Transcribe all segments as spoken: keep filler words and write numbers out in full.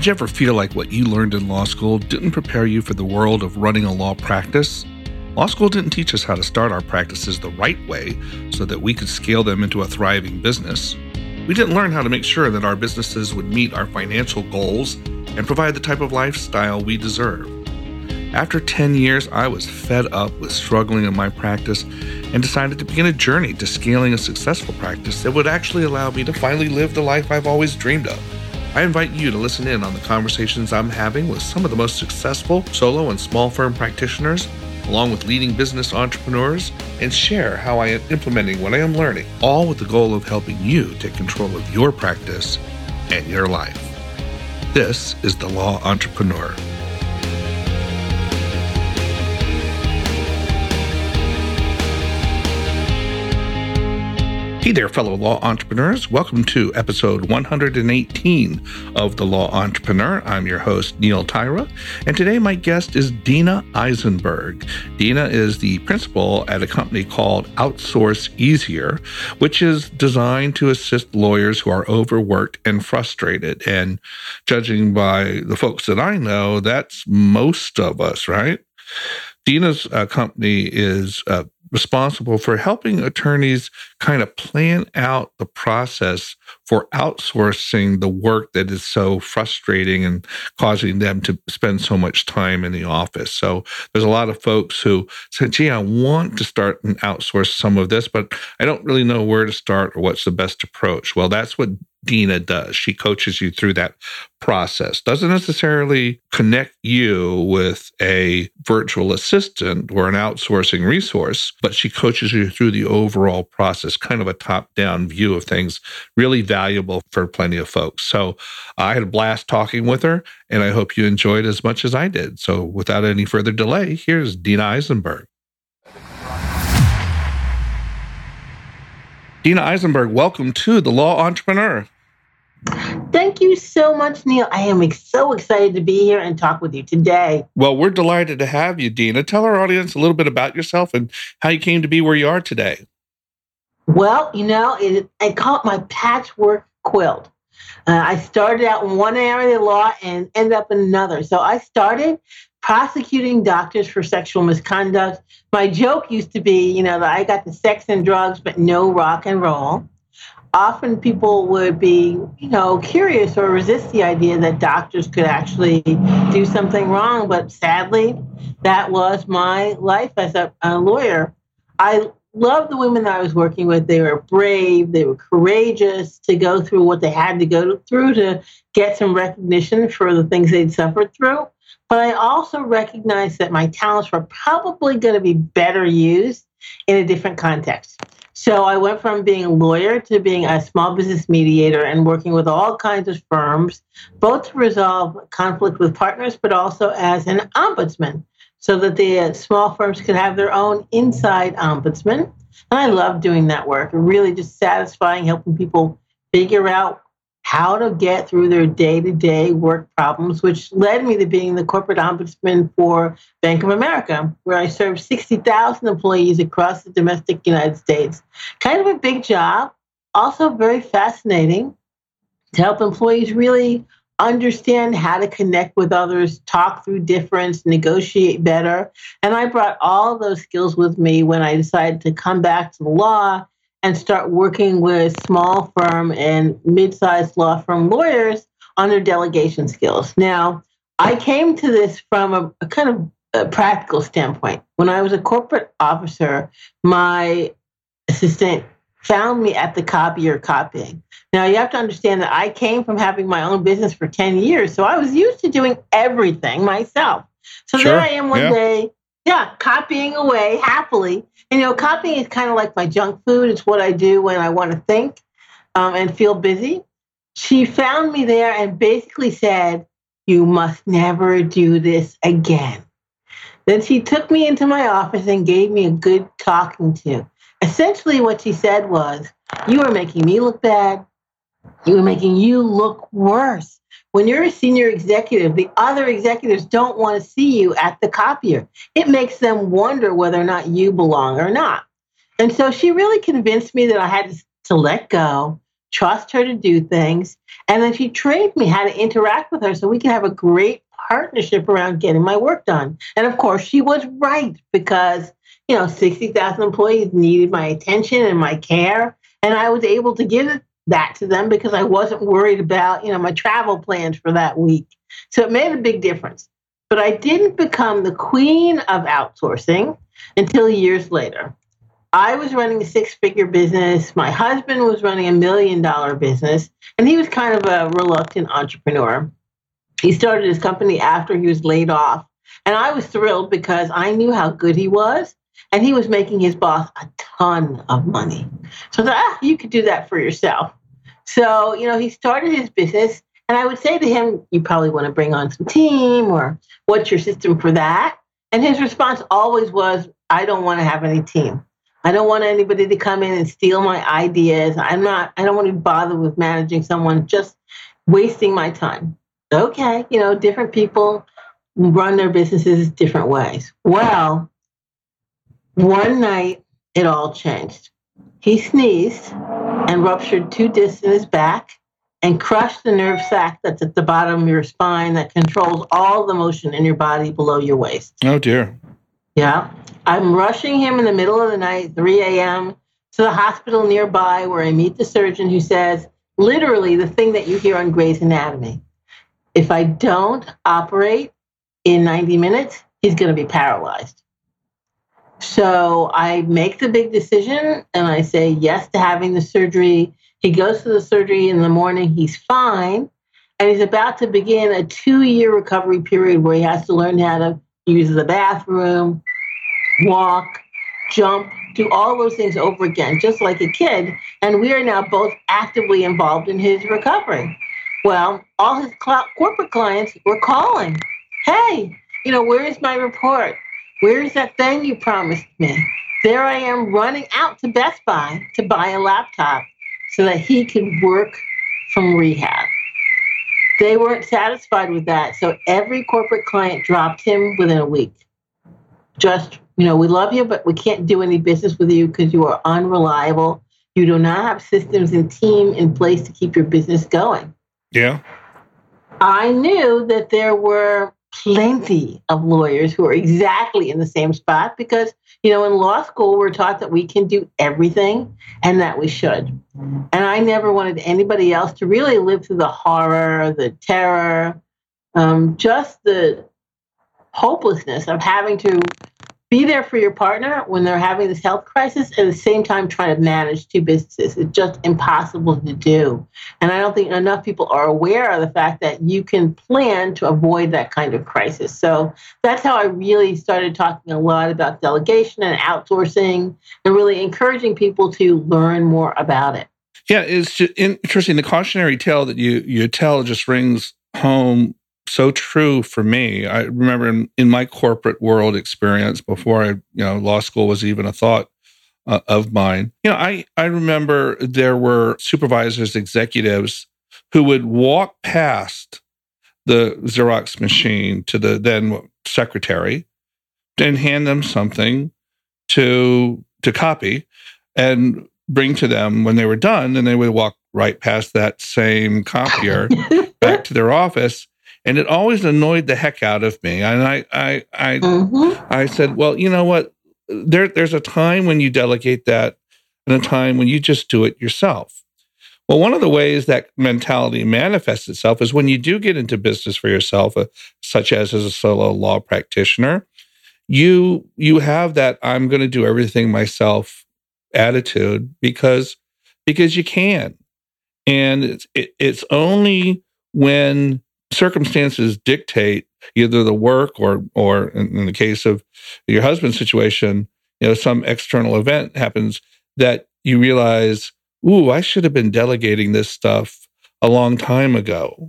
Did you ever feel like what you learned in law school didn't prepare you for the world of running a law practice? Law school didn't teach us how to start our practices the right way so that we could scale them into a thriving business. We didn't learn how to make sure that our businesses would meet our financial goals and provide the type of lifestyle we deserve. After ten years, I was fed up with struggling in my practice and decided to begin a journey to scaling a successful practice that would actually allow me to finally live the life I've always dreamed of. I invite you to listen in on the conversations I'm having with some of the most successful solo and small firm practitioners, along with leading business entrepreneurs, and share how I am implementing what I am learning, all with the goal of helping you take control of your practice and your life. This is The Law Entrepreneur. Hey there, fellow law entrepreneurs. Welcome to episode one hundred eighteen of The Law Entrepreneur. I'm your host, Neil Tyra, and today my guest is Dina Eisenberg. Dina is the principal at a company called Outsource Easier, which is designed to assist lawyers who are overworked and frustrated. And judging by the folks that I know, that's most of us, right? Dina's uh, company is uh, responsible for helping attorneys kind of plan out the process for outsourcing the work that is so frustrating and causing them to spend so much time in the office. So there's a lot of folks who say, gee, I want to start and outsource some of this, but I don't really know where to start or what's the best approach. Well, that's what Dina does. She coaches you through that process. Doesn't necessarily connect you with a virtual assistant or an outsourcing resource, but she coaches you through the overall process, kind of a top-down view of things, really valuable for plenty of folks. So I had a blast talking with her, and I hope you enjoyed as much as I did. So without any further delay, here's Dina Eisenberg. Dina Eisenberg, welcome to The Law Entrepreneur. Thank you so much, Neil. I am so excited to be here and talk with you today. Well, we're delighted to have you, Dina. Tell our audience a little bit about yourself and how you came to be where you are today. Well, you know, it, I call it my patchwork quilt. Uh, I started out in one area of the law and ended up in another. So I started prosecuting doctors for sexual misconduct. My joke used to be, you know, that I got the sex and drugs, but no rock and roll. Often people would be, you know, curious or resist the idea that doctors could actually do something wrong. But sadly, that was my life as a, a lawyer. I loved the women that I was working with. They were brave. They were courageous to go through what they had to go through to get some recognition for the things they'd suffered through. But I also recognized that my talents were probably going to be better used in a different context. So I went from being a lawyer to being a small business mediator and working with all kinds of firms, both to resolve conflict with partners, but also as an ombudsman, so that the uh, small firms could have their own inside ombudsman. And I love doing that work. Really just satisfying, helping people figure out how to get through their day-to-day work problems, which led me to being the corporate ombudsman for Bank of America, where I served sixty thousand employees across the domestic United States. Kind of a big job, also very fascinating to help employees really understand how to connect with others, talk through difference, negotiate better. And I brought all of those skills with me when I decided to come back to the law and start working with small firm and mid-sized law firm lawyers on their delegation skills. Now, I came to this from a, a kind of a practical standpoint. When I was a corporate officer, my assistant found me at the copier copying. Now, you have to understand that I came from having my own business for ten years, so I was used to doing everything myself. So Sure. there I am one Yeah. day, yeah, copying away happily. And, you know, copying is kind of like my junk food. It's what I do when I want to think um, and feel busy. She found me there and basically said, you must never do this again. Then she took me into my office and gave me a good talking to. Essentially what she said was, you are making me look bad. You are making you look worse. When you're a senior executive, the other executives don't want to see you at the copier. It makes them wonder whether or not you belong or not. And so she really convinced me that I had to, to let go, trust her to do things, And then she trained me how to interact with her so we can have a great partnership around getting my work done. And of course, she was right because, you know, sixty thousand employees needed my attention and my care. And I was able to give that to them because I wasn't worried about, you know, my travel plans for that week. So it made a big difference. But I didn't become the queen of outsourcing until years later. I was running a six-figure business. My husband was running a million-dollar business, and he was kind of a reluctant entrepreneur. He started his company after he was laid off, and I was thrilled because I knew how good he was, and he was making his boss a ton of money. So I thought, ah, you could do that for yourself. So, you know, he started his business, and I would say to him, you probably want to bring on some team, or what's your system for that? And his response always was, I don't want to have any team. I don't want anybody to come in and steal my ideas. I'm not, I don't want to bother with managing someone, just wasting my time. Okay, you know, different people run their businesses different ways. Well, one night it all changed. He sneezed and ruptured two discs in his back and crushed the nerve sac that's at the bottom of your spine that controls all the motion in your body below your waist. Oh, dear. Yeah. I'm rushing him in the middle of the night, three a.m., to the hospital nearby where I meet the surgeon who says, literally the thing that you hear on Grey's Anatomy. If I don't operate in ninety minutes, he's going to be paralyzed. So I make the big decision and I say yes to having the surgery. He goes to the surgery in the morning. He's fine. And he's about to begin a two-year recovery period where he has to learn how to use the bathroom, walk, jump, do all those things over again, just like a kid. And we are now both actively involved in his recovery. Well, all his cl- corporate clients were calling. Hey, you know, where is my report? Where is that thing you promised me? There I am running out to Best Buy to buy a laptop so that he could work from rehab. They weren't satisfied with that. So every corporate client dropped him within a week. Just, you know, we love you, but we can't do any business with you because you are unreliable. You do not have systems and team in place to keep your business going. Yeah. I knew that there were plenty of lawyers who are exactly in the same spot because, you know, in law school, we're taught that we can do everything and that we should. And I never wanted anybody else to really live through the horror, the terror, um, just the hopelessness of having to be there for your partner when they're having this health crisis and at the same time trying to manage two businesses. It's just impossible to do. And I don't think enough people are aware of the fact that you can plan to avoid that kind of crisis. So that's how I really started talking a lot about delegation and outsourcing and really encouraging people to learn more about it. Yeah, it's just interesting. The cautionary tale that you, you tell just rings home so true for me. I remember in, in my corporate world experience before I, you know, law school was even a thought uh, of mine. You know, I, I remember there were supervisors, executives who would walk past the Xerox machine to the then secretary and hand them something to, to copy and bring to them when they were done. And they would walk right past that same copier back to their office. And it always annoyed the heck out of me. And I, I, I, mm-hmm. I said, well, you know what? There, there's a time when you delegate that, and a time when you just do it yourself. Well, one of the ways that mentality manifests itself is when you do get into business for yourself, uh, such as as a solo law practitioner. You, you have that I'm going to do everything myself attitude because, because you can, and it's it, it's only when circumstances dictate either the work or, or in the case of your husband's situation, you know, some external event happens that you realize, ooh, I should have been delegating this stuff a long time ago.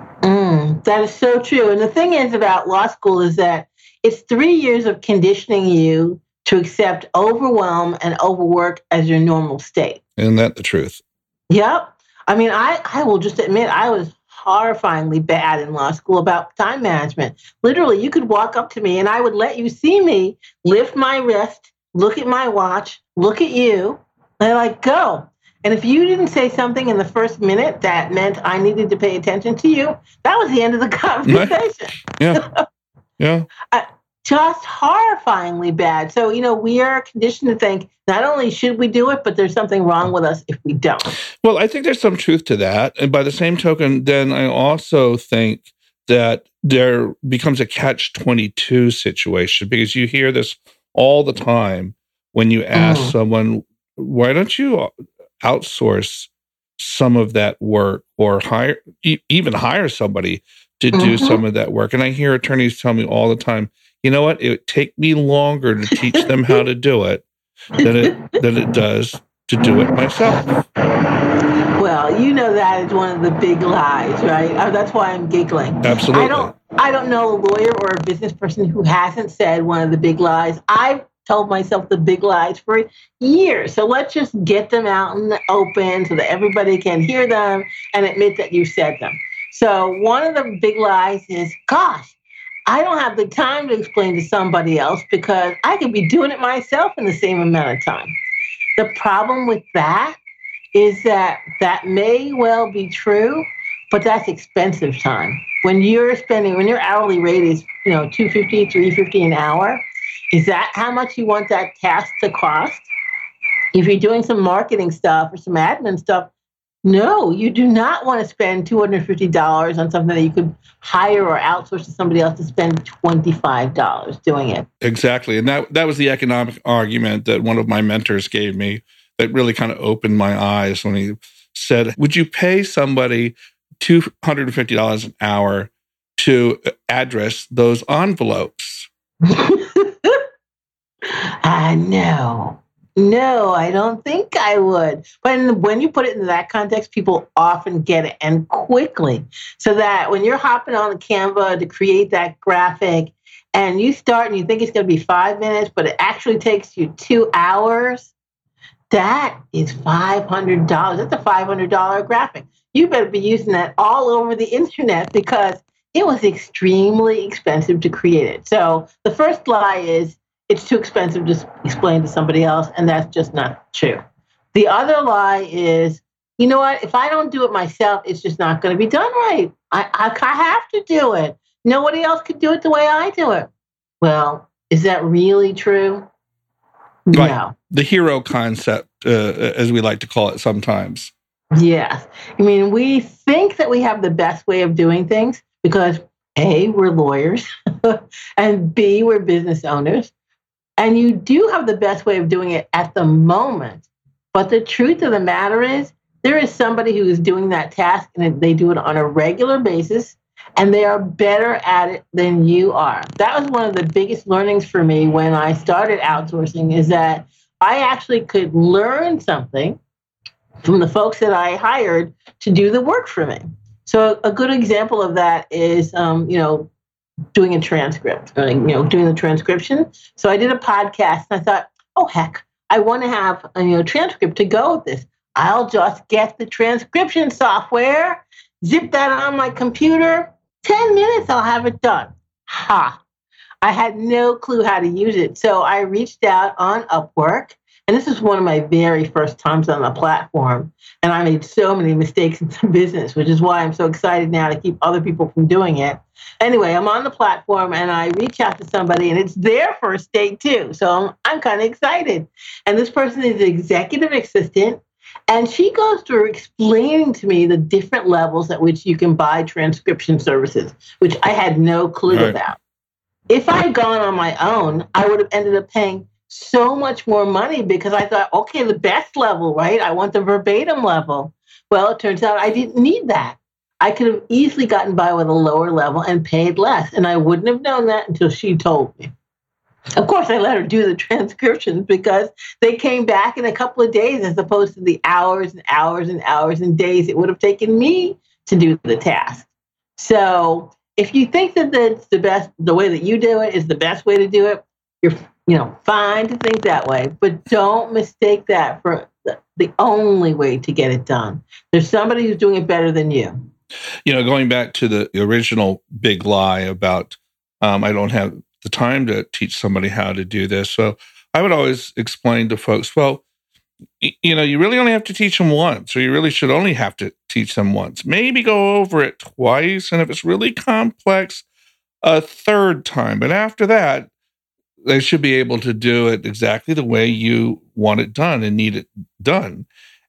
Mm, that is so true. And the thing is about law school is that it's three years of conditioning you to accept overwhelm and overwork as your normal state. Isn't that the truth? Yep. I mean, I, I will just admit I was horrifyingly bad in law school about time management. Literally, you could walk up to me and I would let you see me lift my wrist, look at my watch, look at you, and like, go. And if you didn't say something in the first minute that meant I needed to pay attention to you, that was the end of the conversation. Yeah. Yeah. uh, just horrifyingly bad. So, you know, we are conditioned to think not only should we do it, but there's something wrong with us if we don't. Well, I think there's some truth to that. And by the same token, then I also think that there becomes a catch twenty-two situation, because you hear this all the time when you ask mm. someone, why don't you outsource some of that work or hire, e- even hire somebody to do mm-hmm. some of that work? And I hear attorneys tell me all the time, you know what, it would take me longer to teach them how to do it than it, than it does to do it myself. Well, you know that is one of the big lies, right? Uh, that's why I'm giggling. Absolutely. I don't, I don't know a lawyer or a business person who hasn't said one of the big lies. I've told myself the big lies for years. So let's just get them out in the open so that everybody can hear them and admit that you said them. So one of the big lies is, gosh, I don't have the time to explain to somebody else because I could be doing it myself in the same amount of time. The problem with that is that that may well be true, but that's expensive time. When you're spending, when your hourly rate is, you know, two fifty, three fifty an hour, is that how much you want that task to cost? If you're doing some marketing stuff or some admin stuff, no, you do not want to spend two hundred fifty dollars on something that you could hire or outsource to somebody else to spend twenty-five dollars doing it. Exactly. And that, that was the economic argument that one of my mentors gave me that really kind of opened my eyes when he said, would you pay somebody two hundred fifty dollars an hour to address those envelopes? I know. No, I don't think I would. But when you put it in that context, people often get it, and quickly. So that when you're hopping on the Canva to create that graphic and you start and you think it's going to be five minutes, but it actually takes you two hours, that is five hundred dollars. That's a five hundred dollars graphic. You better be using that all over the internet because it was extremely expensive to create it. So the first lie is, it's too expensive to explain to somebody else, and that's just not true. The other lie is, you know what, if I don't do it myself, it's just not going to be done right. I, I, I have to do it. Nobody else could do it the way I do it. Well, is that really true? Right. No. The hero concept, uh, as we like to call it sometimes. Yes. I mean, we think that we have the best way of doing things because A, we're lawyers, and B, we're business owners. And you do have the best way of doing it at the moment. But the truth of the matter is, there is somebody who is doing that task and they do it on a regular basis, and they are better at it than you are. That was one of the biggest learnings for me when I started outsourcing, is that I actually could learn something from the folks that I hired to do the work for me. So a good example of that is, um, you know, doing a transcript, or, you know, doing the transcription. So I did a podcast and I thought, oh, heck, I want to have a, you know, transcript to go with this. I'll just get the transcription software, zip that on my computer, ten minutes, I'll have it done. Ha! I had no clue how to use it. So I reached out on Upwork, and this is one of my very first times on the platform. And I made so many mistakes in the business, which is why I'm so excited now to keep other people from doing it. Anyway, I'm on the platform and I reach out to somebody, and it's their first date too. So I'm, I'm kind of excited. And this person is the executive assistant, and she goes through explaining to me the different levels at which you can buy transcription services, which I had no clue right. about. If I had gone on my own, I would have ended up paying so much more money because I thought, okay, the best level, right? I want the verbatim level. Well, it turns out I didn't need that. I could have easily gotten by with a lower level and paid less. And I wouldn't have known that until she told me. Of course, I let her do the transcriptions because they came back in a couple of days as opposed to the hours and hours and hours and days it would have taken me to do the task. So if you think that that's the best, the way that you do it is the best way to do it, you're You know, fine to think that way, but don't mistake that for the, the only way to get it done. There's somebody who's doing it better than you. You know, going back to the original big lie about um, I don't have the time to teach somebody how to do this. So I would always explain to folks, well, you know, you really only have to teach them once, or you really should only have to teach them once. Maybe go over it twice, and if it's really complex, a third time. But after that, they should be able to do it exactly the way you want it done and need it done.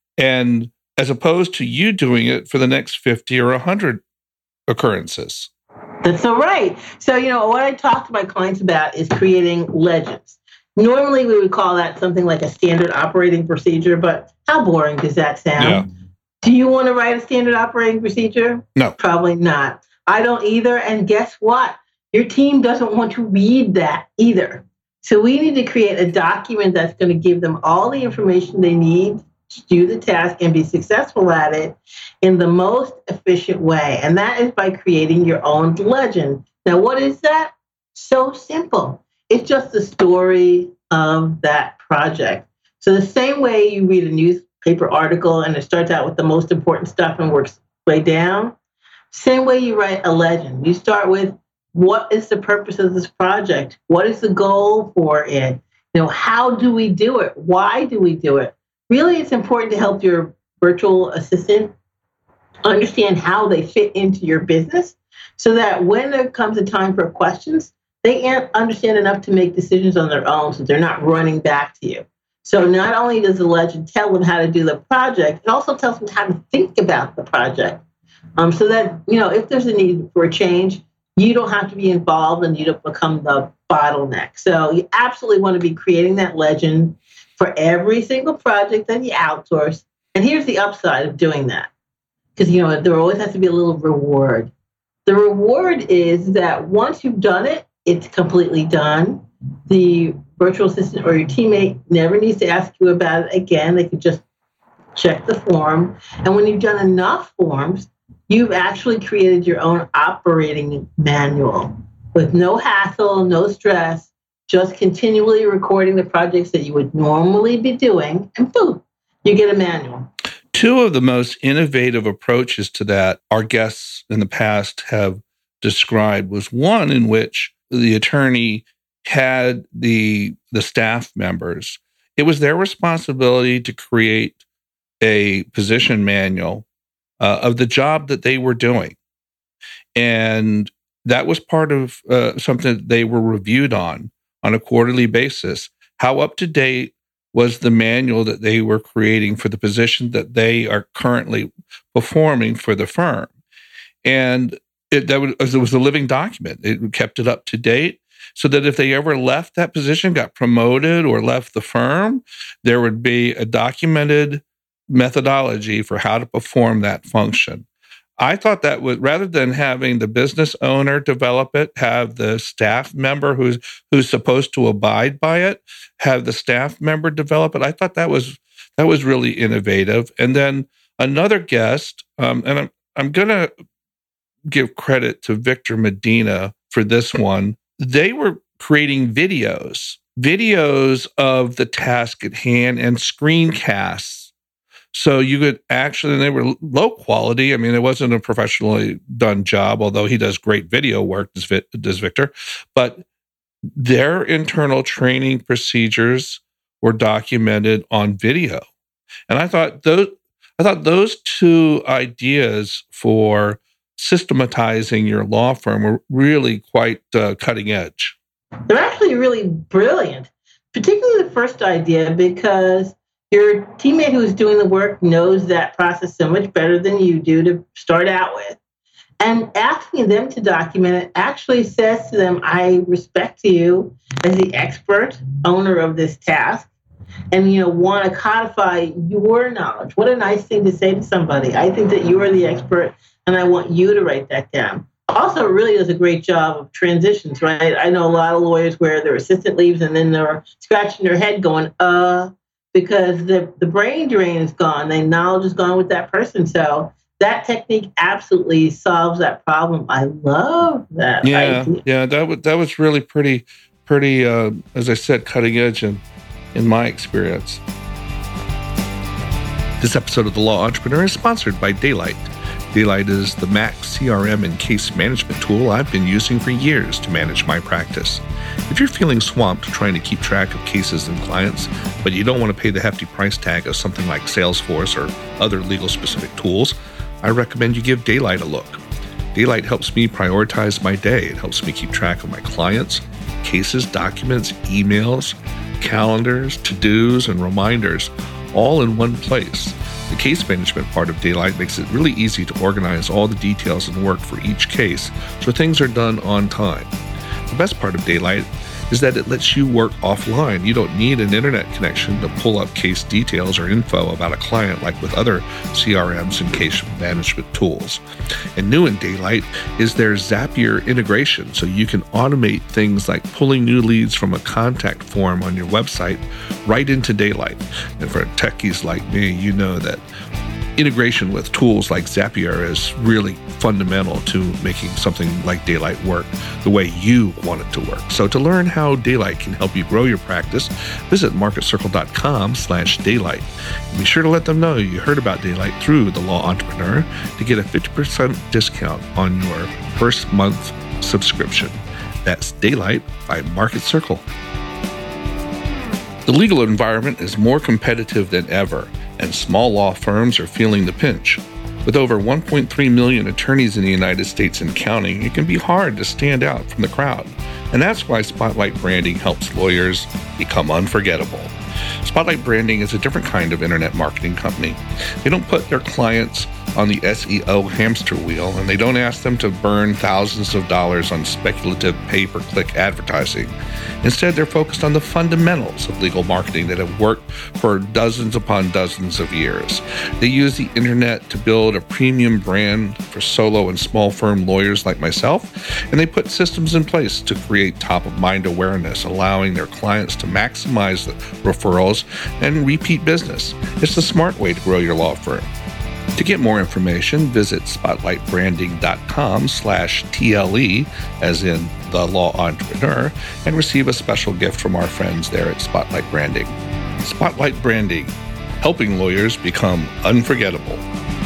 And as opposed to you doing it for the next fifty or one hundred occurrences. That's so right. So, you know, what I talk to my clients about is creating legends. Normally, we would call that something like a standard operating procedure, but how boring does that sound? Yeah. Do you want to write a standard operating procedure? No. Probably not. I don't either. And guess what? Your team doesn't want to read that either. So we need to create a document that's going to give them all the information they need to do the task and be successful at it in the most efficient way. And that is by creating your own legend. Now, what is that? So simple. It's just the story of that project. So the same way you read a newspaper article and it starts out with the most important stuff and works way down, same way you write a legend. You start with, what is the purpose of this project? What is the goal for it? You know, how do we do it? Why do we do it? Really, it's important to help your virtual assistant understand how they fit into your business so that when there comes a time for questions, they understand enough to make decisions on their own so they're not running back to you. So not only does the legend tell them how to do the project, it also tells them how to think about the project. Um, so that, you know, if there's a need for a change, you don't have to be involved and you don't become the bottleneck. So you absolutely want to be creating that legend for every single project that you outsource. And here's the upside of doing that. Because, you know, there always has to be a little reward. The reward is that once you've done it, it's completely done. The virtual assistant or your teammate never needs to ask you about it again. They could just check the form. And when you've done enough forms, you've actually created your own operating manual with no hassle, no stress, just continually recording the projects that you would normally be doing, and boom, you get a manual. Two of the most innovative approaches to that our guests in the past have described was one in which the attorney had the the staff members. It was their responsibility to create a position manual uh, of the job that they were doing. And that was part of uh, something that they were reviewed on on a quarterly basis. How up to date was the manual that they were creating for the position that they are currently performing for the firm? And it, that was, it was a living document. It kept it up to date so that if they ever left that position, got promoted or left the firm, there would be a documented methodology for how to perform that function. I thought that was, rather than having the business owner develop it, have the staff member who's who's supposed to abide by it, have the staff member develop it. I thought that was that was really innovative. And then another guest, um, and I'm I'm gonna give credit to Victor Medina for this one. They were creating videos, videos of the task at hand and screencasts. So you could actually, and they were low quality. I mean, it wasn't a professionally done job, although he does great video work, does Victor. But their internal training procedures were documented on video. And I thought those, I thought those two ideas for systematizing your law firm were really quite uh, cutting edge. They're actually really brilliant, particularly the first idea, because your teammate who's doing the work knows that process so much better than you do to start out with. And asking them to document it actually says to them, I respect you as the expert owner of this task and, you know, want to codify your knowledge. What a nice thing to say to somebody. I think that you are the expert and I want you to write that down. Also, it really does a great job of transitions, right? I know a lot of lawyers where their assistant leaves and then they're scratching their head going, uh, because the, the brain drain is gone. The knowledge is gone with that person. So that technique absolutely solves that problem. I love that yeah, idea. Yeah, that was, that was really pretty, pretty uh, as I said, cutting edge in, in my experience. This episode of The Law Entrepreneur is sponsored by Daylight. Daylight is the Mac C R M and case management tool I've been using for years to manage my practice. If you're feeling swamped trying to keep track of cases and clients, but you don't want to pay the hefty price tag of something like Salesforce or other legal-specific tools, I recommend you give Daylight a look. Daylight helps me prioritize my day. It helps me keep track of my clients, cases, documents, emails, calendars, to-dos, and reminders, all in one place. The case management part of Daylight makes it really easy to organize all the details and work for each case so things are done on time. The best part of Daylight is that it lets you work offline. You don't need an internet connection to pull up case details or info about a client like with other C R Ms and case management tools. And new in Daylight is their Zapier integration, so you can automate things like pulling new leads from a contact form on your website right into Daylight. And for techies like me, you know that integration with tools like Zapier is really fundamental to making something like Daylight work the way you want it to work. So to learn how Daylight can help you grow your practice, visit marketcircle.com slash Daylight. And be sure to let them know you heard about Daylight through The Law Entrepreneur to get a fifty percent discount on your first month subscription. That's Daylight by Market Circle. The legal environment is more competitive than ever, and small law firms are feeling the pinch. With over one point three million attorneys in the United States and counting, it can be hard to stand out from the crowd. And that's why Spotlight Branding helps lawyers become unforgettable. Spotlight Branding is a different kind of internet marketing company. They don't put their clients on the S E O hamster wheel, and they don't ask them to burn thousands of dollars on speculative pay-per-click advertising. Instead, they're focused on the fundamentals of legal marketing that have worked for dozens upon dozens of years. They use the internet to build a premium brand for solo and small firm lawyers like myself, and they put systems in place to create top-of-mind awareness, allowing their clients to maximize the referrals and repeat business. It's the smart way to grow your law firm. To get more information, visit spotlightbranding.com slash TLE, as in The Law Entrepreneur, and receive a special gift from our friends there at Spotlight Branding. Spotlight Branding, helping lawyers become unforgettable.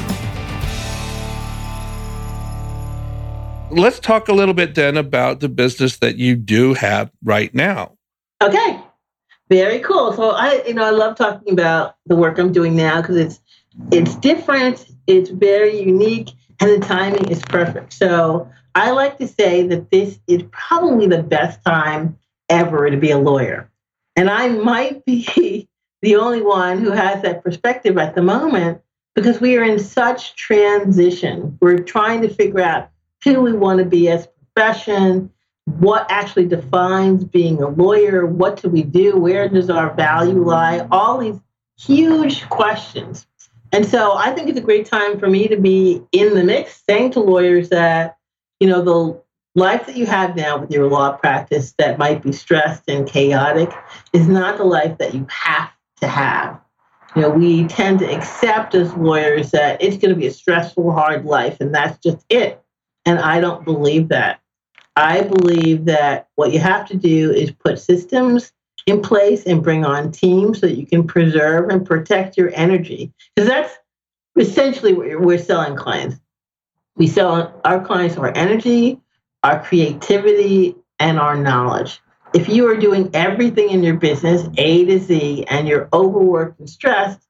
Let's talk a little bit then about the business that you do have right now. Okay, very cool. So I, you know, I love talking about the work I'm doing now because it's It's different, it's very unique, and the timing is perfect. So I like to say that this is probably the best time ever to be a lawyer. And I might be the only one who has that perspective at the moment because we are in such transition. We're trying to figure out who we want to be as a profession, what actually defines being a lawyer, what do we do, where does our value lie, all these huge questions. And so I think it's a great time for me to be in the mix, saying to lawyers that, you know, the life that you have now with your law practice that might be stressed and chaotic is not the life that you have to have. You know, we tend to accept as lawyers that it's going to be a stressful, hard life, and that's just it. And I don't believe that. I believe that what you have to do is put systems in place and bring on teams so that you can preserve and protect your energy. Because that's essentially what we're selling clients. We sell our clients our energy, our creativity, and our knowledge. If you are doing everything in your business, A to Z, and you're overworked and stressed,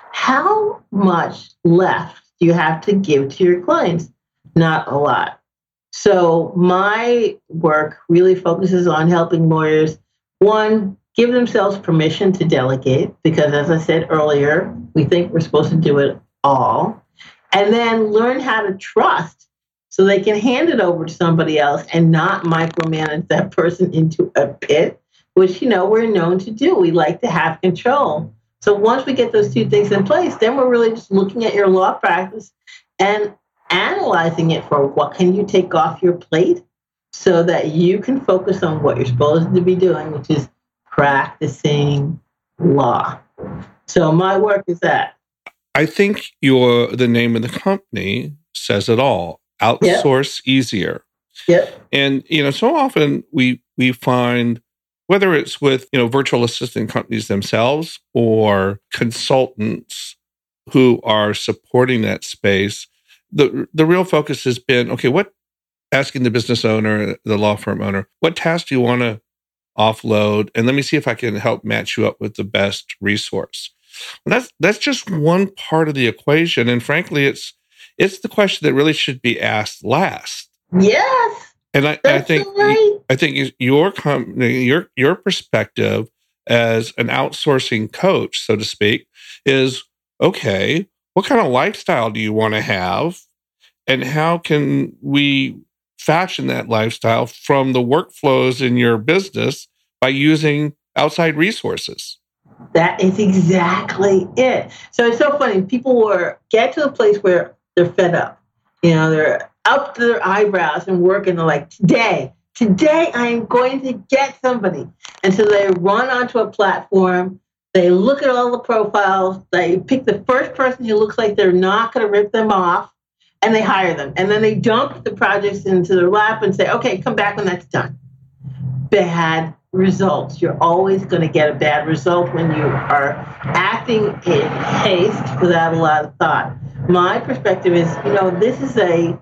how much left do you have to give to your clients? Not a lot. So my work really focuses on helping lawyers, one, give themselves permission to delegate, because as I said earlier, we think we're supposed to do it all. And then learn how to trust so they can hand it over to somebody else and not micromanage that person into a pit, which, you know, we're known to do. We like to have control. So once we get those two things in place, then we're really just looking at your law practice and analyzing it for what can you take off your plate so that you can focus on what you're supposed to be doing, which is practicing law. So my work is that. I think your the name of the company says it all. Outsource yep. easier. Yep. And you know, so often we we find whether it's with you know virtual assistant companies themselves or consultants who are supporting that space, the the real focus has been, okay, what, asking the business owner, the law firm owner, what tasks do you want to offload? And let me see if I can help match you up with the best resource. And that's that's just one part of the equation. And frankly, it's it's the question that really should be asked last. Yes. And I, I think right. I think your company, your your perspective as an outsourcing coach, so to speak, is, okay, what kind of lifestyle do you want to have? And how can we fashion that lifestyle from the workflows in your business by using outside resources? That is exactly it. So it's so funny. People were get to a place where they're fed up. You know, they're up to their eyebrows and working. They're like, today, today I am going to get somebody. And so they run onto a platform. They look at all the profiles. They pick the first person who looks like they're not going to rip them off, and they hire them. And then they dump the projects into their lap and say, okay, come back when that's done. Bad results. You're always going to get a bad result when you are acting in haste without a lot of thought. My perspective is, you know, this is a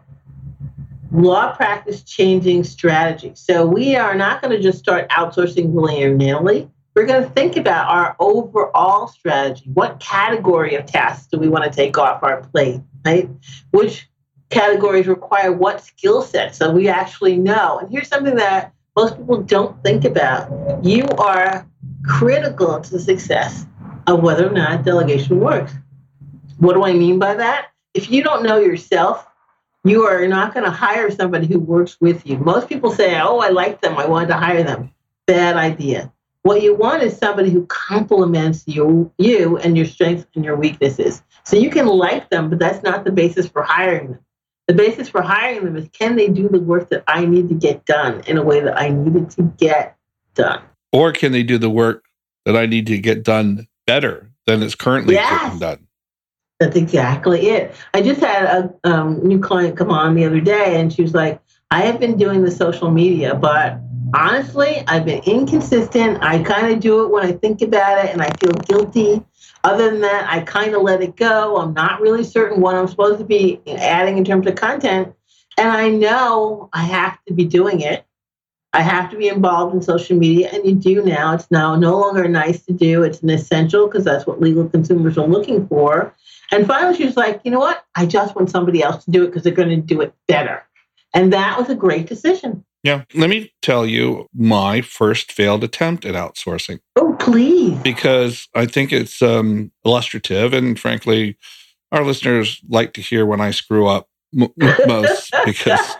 law practice changing strategy. So we are not going to just start outsourcing willy-nilly. We're going to think about our overall strategy. What category of tasks do we want to take off our plate, right? Which categories require what skill set, so we actually know. And here's something that most people don't think about. You are critical to the success of whether or not delegation works. What do I mean by that? If you don't know yourself, you are not going to hire somebody who works with you. Most people say, oh, I like them, I wanted to hire them. Bad idea. What you want is somebody who complements you, you and your strengths and your weaknesses. So you can like them, but that's not the basis for hiring them. The basis for hiring them is, can they do the work that I need to get done in a way that I needed to get done? Or can they do the work that I need to get done better than it's currently yes. getting done? That's exactly it. I just had a um, new client come on the other day, and she was like, I have been doing the social media, but honestly, I've been inconsistent. I kind of do it when I think about it, and I feel guilty. Other than that, I kind of let it go. I'm not really certain what I'm supposed to be adding in terms of content. And I know I have to be doing it. I have to be involved in social media, and you do now. It's now no longer nice to do. It's an essential, because that's what legal consumers are looking for. And finally, she was like, you know what? I just want somebody else to do it because they're going to do it better. And that was a great decision. Yeah. Let me tell you my first failed attempt at outsourcing. Oh, please. Because I think it's um, illustrative. And frankly, our listeners like to hear when I screw up m- most, because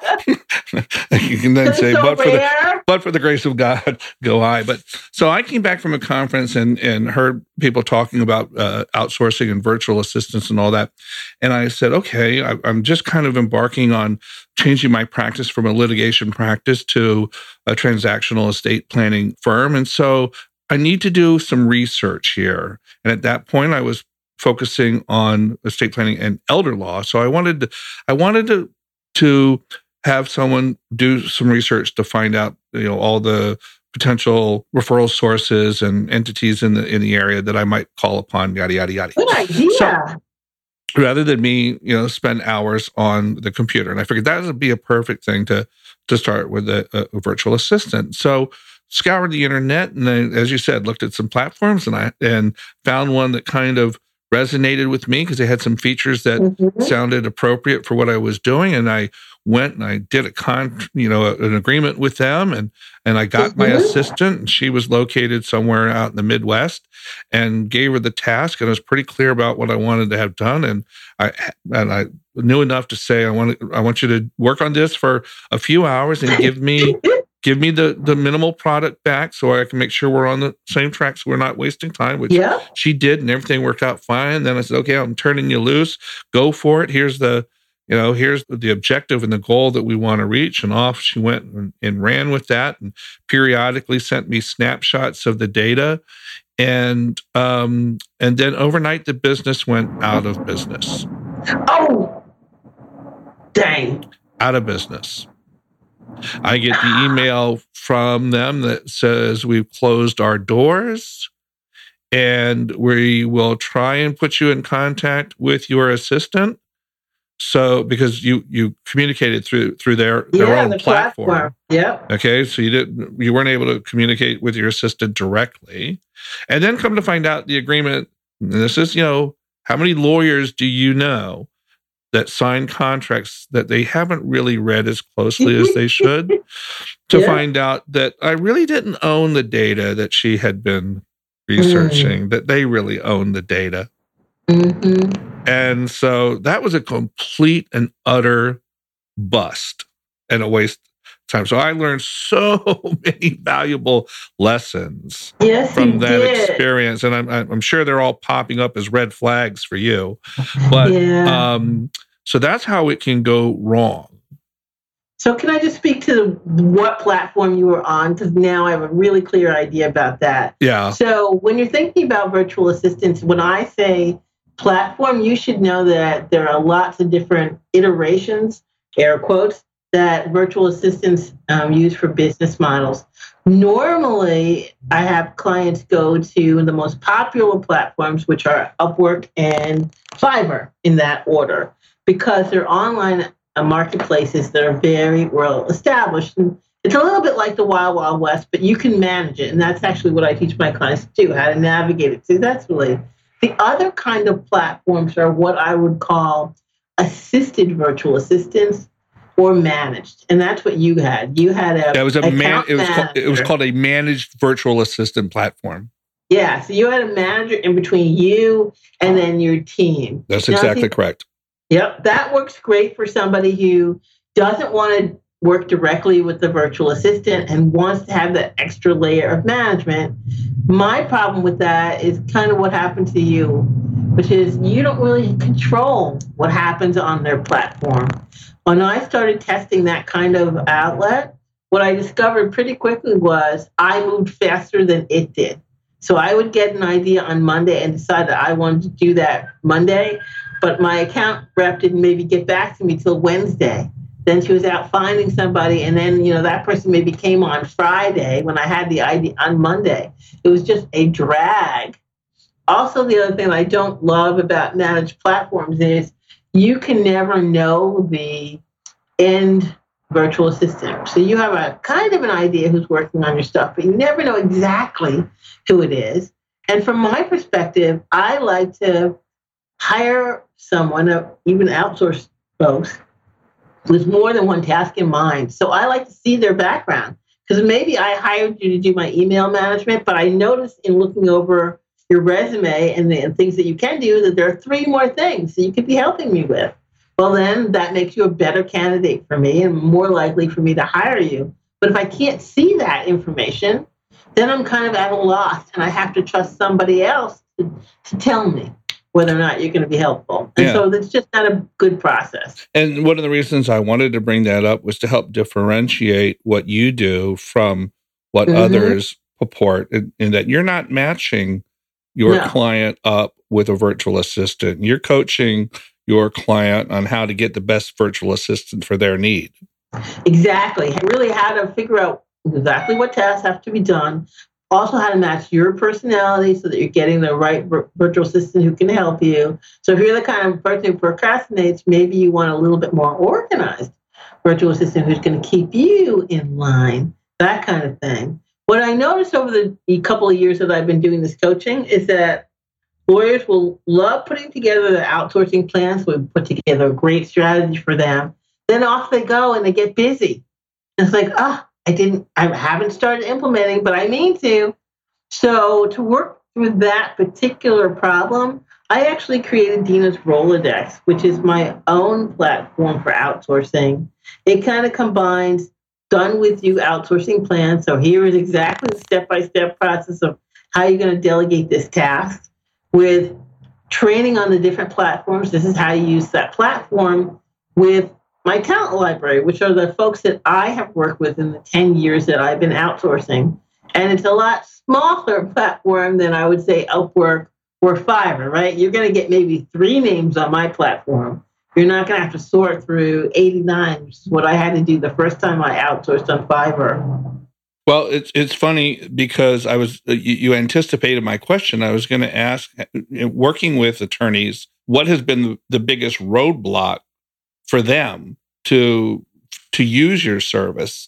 you can then say, so but, for the, rare. but for the grace of God, go I. But so I came back from a conference and, and heard people talking about uh, outsourcing and virtual assistants and all that. And I said, okay, I, I'm just kind of embarking on changing my practice from a litigation practice to a transactional estate planning firm. And so I need to do some research here. And at that point, I was focusing on estate planning and elder law. So I wanted to, I wanted to, to have someone do some research to find out, you know, all the potential referral sources and entities in the in the area that I might call upon, yada, yada, yada. Good idea. So, rather than me, you know, spend hours on the computer. And I figured that would be a perfect thing to to start with a, a virtual assistant. So scoured the internet, and then, as you said, looked at some platforms, and I and found one that kind of resonated with me because they had some features that mm-hmm. sounded appropriate for what I was doing. And I went and I did a con, you know, an agreement with them, and and I got mm-hmm. my assistant, and she was located somewhere out in the Midwest, and gave her the task, and I was pretty clear about what I wanted to have done, and I and I knew enough to say, I want I want you to work on this for a few hours and give me give me the the minimal product back so I can make sure we're on the same track, so we're not wasting time, which yeah. she did, and everything worked out fine. Then I said, okay, I'm turning you loose. Go for it. Here's the You know, here's the objective and the goal that we want to reach. And off she went and, and ran with that, and periodically sent me snapshots of the data. And um, and then overnight, the business went out of business. Oh, dang. Out of business. I get the email from them that says we've closed our doors, and we will try and put you in contact with your assistant So because you you communicated through through their their yeah, own the platform. platform. Yep. Okay, so you didn't you weren't able to communicate with your assistant directly, and then come to find out the agreement. And this is you know how many lawyers do you know that sign contracts that they haven't really read as closely as they should to Yeah. find out that I really didn't own the data that she had been researching, mm. that they really owned the data. Mm-hmm. And so that was a complete and utter bust and a waste of time. So I learned so many valuable lessons yes, from that did. experience. And I'm, I'm sure they're all popping up as red flags for you. But yeah. um, so that's how it can go wrong. So can I just speak to what platform you were on? Because now I have a really clear idea about that. Yeah. So when you're thinking about virtual assistants, when I say platform, you should know that there are lots of different iterations, air quotes, that virtual assistants um, use for business models. Normally, I have clients go to the most popular platforms, which are Upwork and Fiverr in that order, because they're online uh, marketplaces that are very well established. And it's a little bit like the Wild Wild West, but you can manage it. And that's actually what I teach my clients to do, how to navigate it successfully. The other kind of platforms are what I would call assisted virtual assistants or managed, and that's what you had. You had a yeah, it was a man. It was called, it was called a managed virtual assistant platform. Yeah, so you had a manager in between you and then your team. That's now, exactly think, correct. Yep, that works great for somebody who doesn't want to work directly with the virtual assistant and wants to have that extra layer of management. My problem with that is kind of what happened to you, which is you don't really control what happens on their platform. When I started testing that kind of outlet, what I discovered pretty quickly was I moved faster than it did. So I would get an idea on Monday and decide that I wanted to do that Monday, but my account rep didn't maybe get back to me till Wednesday. Then she was out finding somebody, and then, you know, that person maybe came on Friday when I had the idea on Monday. It was just a drag. Also, the other thing I don't love about managed platforms is you can never know the end virtual assistant. So you have a kind of an idea who's working on your stuff, but you never know exactly who it is. And from my perspective, I like to hire someone, even outsource folks, with more than one task in mind. So I like to see their background, because maybe I hired you to do my email management, but I noticed in looking over your resume and the and things that you can do that there are three more things that you could be helping me with. Well, then that makes you a better candidate for me and more likely for me to hire you. But if I can't see that information, then I'm kind of at a loss, and I have to trust somebody else to, to tell me whether or not you're going to be helpful. And yeah. so that's just not a good process. And one of the reasons I wanted to bring that up was to help differentiate what you do from what mm-hmm. others purport, in, in that you're not matching your no. client up with a virtual assistant. You're coaching your client on how to get the best virtual assistant for their need. Exactly. Really how to figure out exactly what tasks have to be done. Also how to match your personality so that you're getting the right virtual assistant who can help you. So if you're the kind of person who procrastinates, maybe you want a little bit more organized virtual assistant who's going to keep you in line, that kind of thing. What I noticed over the, the couple of years that I've been doing this coaching is that lawyers will love putting together the outsourcing plans. We put together a great strategy for them. Then off they go and they get busy. And it's like, ah, oh, I didn't, I haven't started implementing, but I mean to. So to work through that particular problem, I actually created Dina's Rolodex, which is my own platform for outsourcing. It kind of combines done with you outsourcing plans. So here is exactly the step-by-step process of how you're going to delegate this task with training on the different platforms. This is how you use that platform with my talent library, which are the folks that I have worked with in the ten years that I've been outsourcing. And it's a lot smaller platform than I would say Upwork or Fiverr, right? You're going to get maybe three names on my platform. You're not going to have to sort through eighty-nine, which is what I had to do the first time I outsourced on Fiverr. Well, it's it's funny because I was you, you anticipated my question. I was going to ask, working with attorneys, what has been the, the biggest roadblock for them to to use your service.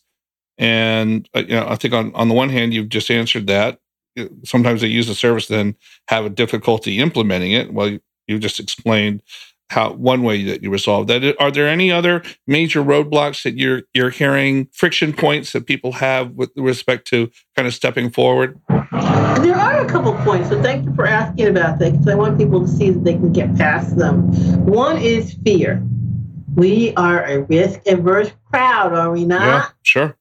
And uh, you know, I think on, on the one hand, you've just answered that. Sometimes they use the service, then have a difficulty implementing it. Well, you, you just explained how one way that you resolve that. Are there any other major roadblocks that you're you're hearing, friction points that people have with respect to kind of stepping forward? There are a couple points, so thank you for asking about that, because I want people to see that they can get past them. One is fear. We are a risk-averse crowd, are we not? Yeah, sure.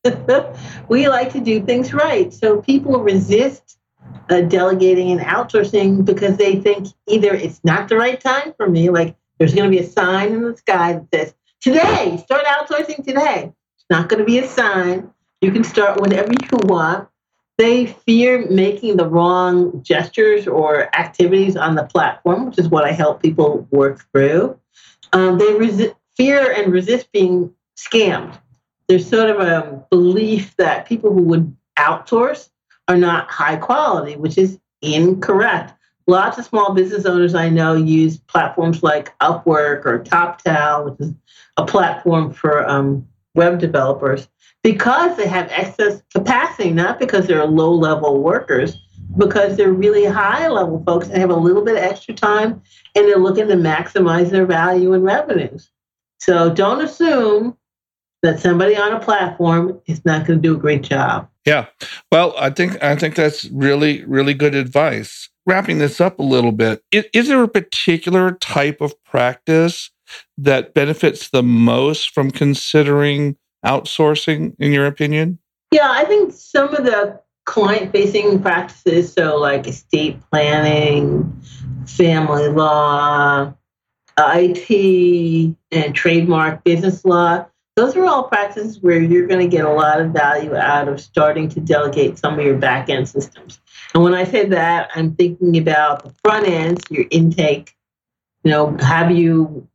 We like to do things right. So people resist uh, delegating and outsourcing because they think either it's not the right time for me, like there's going to be a sign in the sky that says, today, start outsourcing today. It's not going to be a sign. You can start whenever you want. They fear making the wrong gestures or activities on the platform, which is what I help people work through. Um, they resist. Fear and resist being scammed. There's sort of a belief that people who would outsource are not high quality, which is incorrect. Lots of small business owners I know use platforms like Upwork or TopTal, which is a platform for um, web developers, because they have excess capacity, not because they're low-level workers, because they're really high-level folks and have a little bit of extra time, and they're looking to maximize their value and revenues. So don't assume that somebody on a platform is not going to do a great job. Yeah. Well, I think I think that's really, really good advice. Wrapping this up a little bit, is, is there a particular type of practice that benefits the most from considering outsourcing, in your opinion? Yeah, I think some of the client-facing practices, so like estate planning, family law, I T, and trademark business law, those are all practices where you're going to get a lot of value out of starting to delegate some of your back-end systems. And when I say that, I'm thinking about the front end, your intake. You know, have you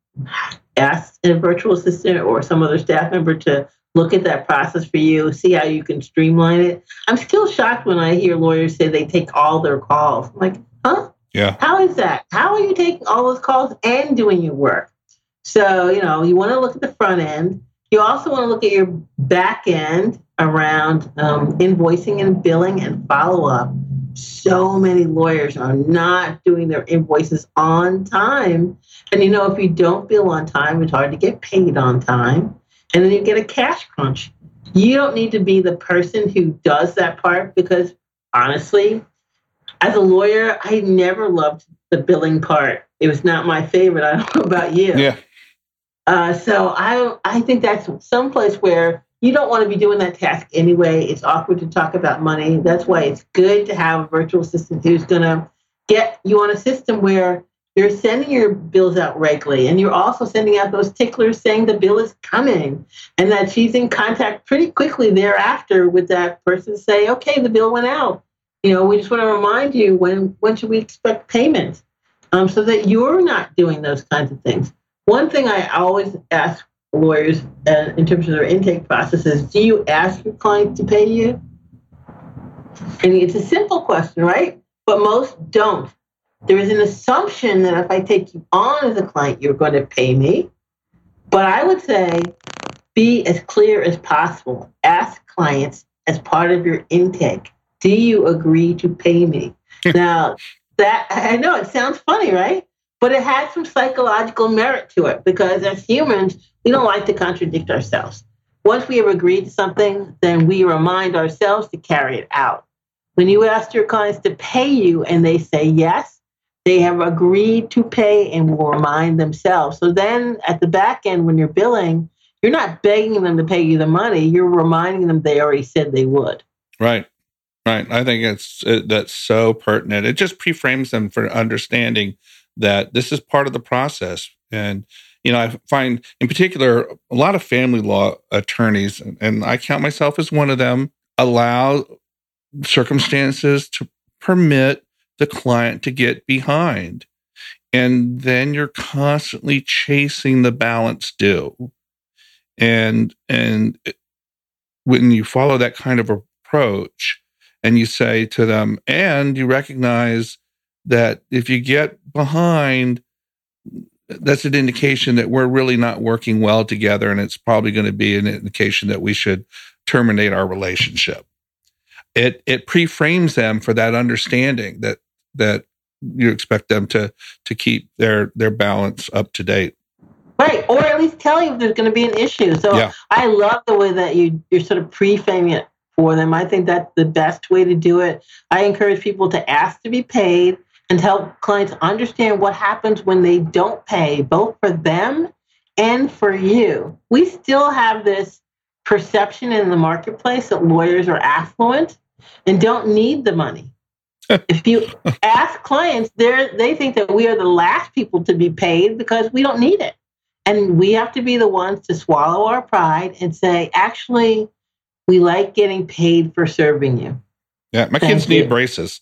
asked a virtual assistant or some other staff member to look at that process for you, see how you can streamline it? I'm still shocked when I hear lawyers say they take all their calls. I'm like, huh? Yeah. How is that? How are you taking all those calls and doing your work? So, you know, you want to look at the front end. You also want to look at your back end around um, invoicing and billing and follow-up. So many lawyers are not doing their invoices on time. And, you know, if you don't bill on time, it's hard to get paid on time. And then you get a cash crunch. You don't need to be the person who does that part because, honestly, as a lawyer, I never loved the billing part. It was not my favorite. I don't know about you. Yeah. Uh, so I I think that's someplace where you don't want to be doing that task anyway. It's awkward to talk about money. That's why it's good to have a virtual assistant who's going to get you on a system where you're sending your bills out regularly, and you're also sending out those ticklers saying the bill is coming, and that she's in contact pretty quickly thereafter with that person to say, okay, the bill went out. You know, we just want to remind you when when should we expect payment, um, so that you're not doing those kinds of things. One thing I always ask lawyers uh, in terms of their intake process is, do you ask your client to pay you? And it's a simple question, right? But most don't. There is an assumption that if I take you on as a client, you're going to pay me. But I would say be as clear as possible. Ask clients as part of your intake, do you agree to pay me? Now, that I know it sounds funny, right? But it has some psychological merit to it because as humans, we don't like to contradict ourselves. Once we have agreed to something, then we remind ourselves to carry it out. When you ask your clients to pay you and they say yes, they have agreed to pay and will remind themselves. So then at the back end, when you're billing, you're not begging them to pay you the money. You're reminding them they already said they would. Right. Right. I think it's it, that's so pertinent. It just pre-frames them for understanding that this is part of the process. And, you know, I find in particular, a lot of family law attorneys, and I count myself as one of them, allow circumstances to permit the client to get behind. And then you're constantly chasing the balance due. And, and when you follow that kind of approach and you say to them, and you recognize that if you get behind, that's an indication that we're really not working well together, and it's probably going to be an indication that we should terminate our relationship. It it pre-frames them for that understanding that that you expect them to to keep their their balance up to date. Right, or at least tell you if there's going to be an issue. So yeah. I love the way that you, you're sort of pre-framing it for them. I think that's the best way to do it. I encourage people to ask to be paid and to help clients understand what happens when they don't pay, both for them and for you. We still have this perception in the marketplace that lawyers are affluent and don't need the money. If you ask clients, they they think that we are the last people to be paid because we don't need it. And we have to be the ones to swallow our pride and say, actually, we like getting paid for serving you. Yeah, my Thank kids you. need braces.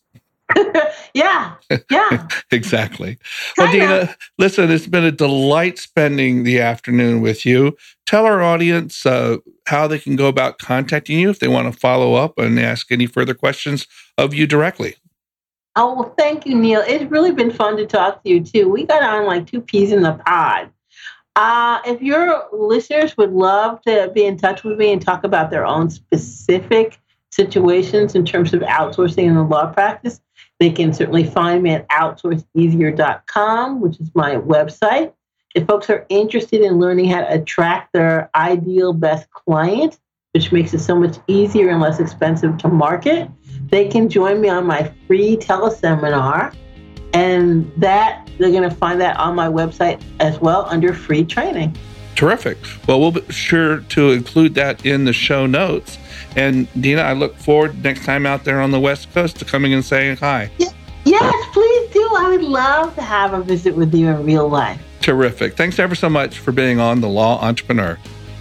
yeah, yeah. Exactly. Well, Dina, listen, it's been a delight spending the afternoon with you. Tell our audience uh, how they can go about contacting you if they want to follow up and ask any further questions of you directly. Oh, well, thank you, Neil. It's really been fun to talk to you, too. We got on like two peas in the pod. Uh, if your listeners would love to be in touch with me and talk about their own specific situations in terms of outsourcing in the law practice, they can certainly find me at outsource easier dot com, which is my website. If folks are interested in learning how to attract their ideal best client, which makes it so much easier and less expensive to market, they can join me on my free teleseminar. And that they're going to find that on my website as well under free training. Terrific. Well, we'll be sure to include that in the show notes. And Dina, I look forward next time out there on the West Coast to coming and saying hi. Yes, please do. I would love to have a visit with you in real life. Terrific. Thanks ever so much for being on The Law Entrepreneur.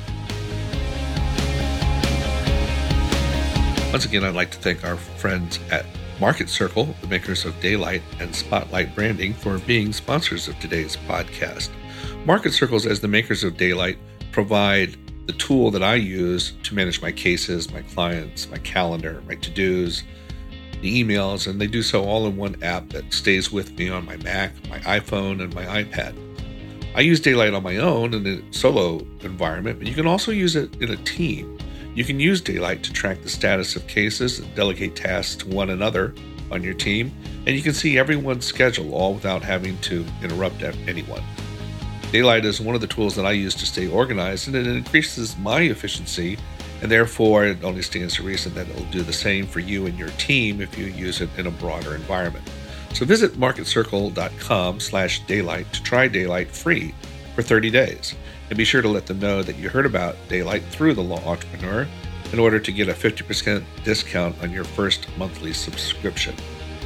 Once again, I'd like to thank our friends at Market Circle, the makers of Daylight and Spotlight Branding, for being sponsors of today's podcast. Market Circles, as the makers of Daylight, provide the tool that I use to manage my cases, my clients, my calendar, my to-dos, the emails, and they do so all in one app that stays with me on my Mac, my iPhone, and my iPad. I use Daylight on my own in a solo environment, but you can also use it in a team. You can use Daylight to track the status of cases and delegate tasks to one another on your team, and you can see everyone's schedule all without having to interrupt anyone. Daylight is one of the tools that I use to stay organized, and it increases my efficiency, and therefore it only stands to reason that it will do the same for you and your team if you use it in a broader environment. So visit marketcircle.com slash daylight to try Daylight free for thirty days. And be sure to let them know that you heard about Daylight through The Law Entrepreneur in order to get a fifty percent discount on your first monthly subscription.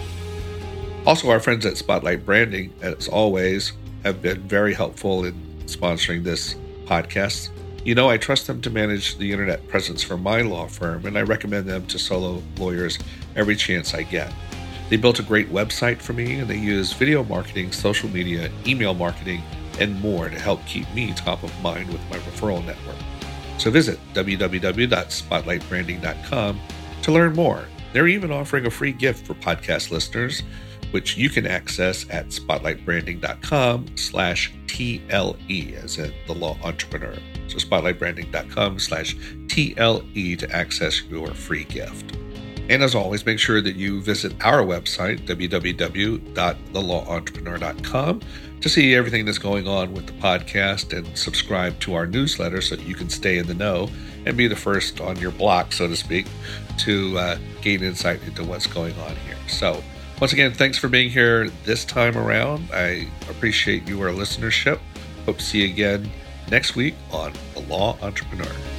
Also, our friends at Spotlight Branding, as always, have been very helpful in sponsoring this podcast. You know, I trust them to manage the internet presence for my law firm, and I recommend them to solo lawyers every chance I get. They built a great website for me, and they use video marketing, social media, email marketing, and more to help keep me top of mind with my referral network. So visit w w w dot spotlight branding dot com to learn more. They're even offering a free gift for podcast listeners, which you can access at spotlightbranding.com slash TLE, as in The Law Entrepreneur. So spotlightbranding.com slash TLE to access your free gift. And as always, make sure that you visit our website, w w w dot the law entrepreneur dot com, to see everything that's going on with the podcast and subscribe to our newsletter so that you can stay in the know and be the first on your block, so to speak, to uh, gain insight into what's going on here. So once again, thanks for being here this time around. I appreciate your listenership. Hope to see you again next week on The Law Entrepreneur.